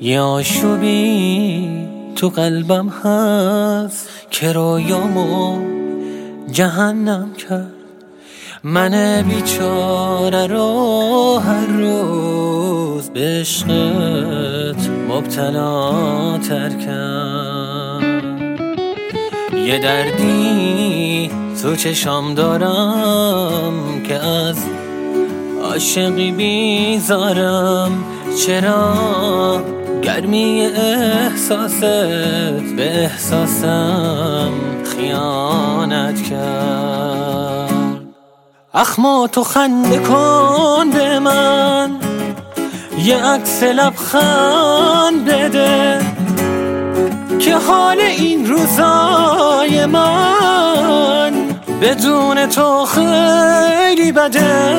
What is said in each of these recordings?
یه آشوبی تو قلبم هست که رویامو جهنم کرد. من بیچاره رو هر روز به عشقت مبتلا تر کرد. یه دردی تو چشام دارم که از عاشقی بیزارم. چرا گرمی احساست به احساسم خیانت کرد؟ اخما تو خنده کن به من، یه عکس لبخند بده که حال این روزای من بدون تو خیلی بده.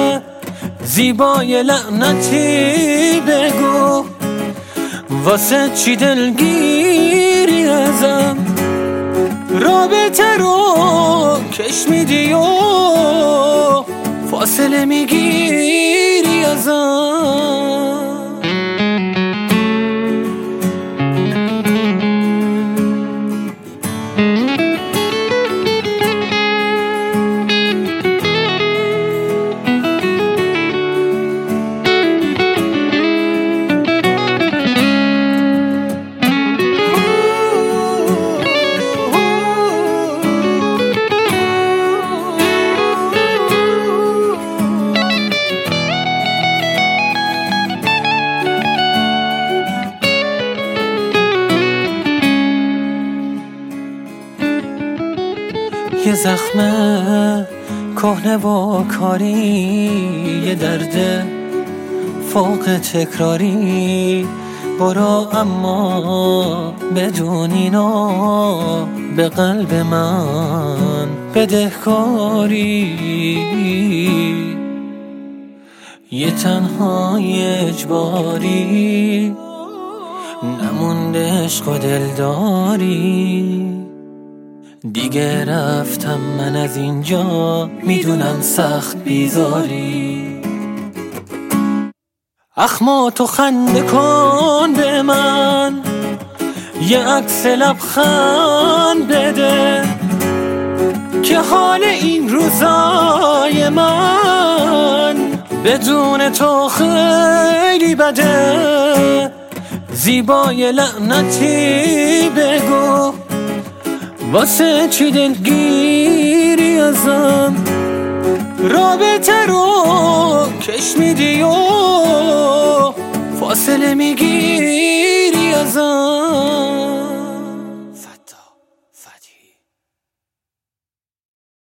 زیبای لعنتی بگو واسه چی دلگیری ازم؟ رابطه رو کش میدی و فاصله میگیری ازم. یه زخم کهنه و کاری، یه درد فوق تکراری. برو اما بدون اینا به قلب من بدهکاری. یه تنهای اجباری نمونده عشق و دلداری. دیگه رفتم من از اینجا، میدونم سخت بیزاری. اخما تو خنده کن به من، یه عکس لبخند بده که حال این روزای من بدون تو خیلی بده. زیبای لعنتی بگو واسه چی دلگیری ازم؟ رابطه رو کش میدی و فاصله میگیری ازم.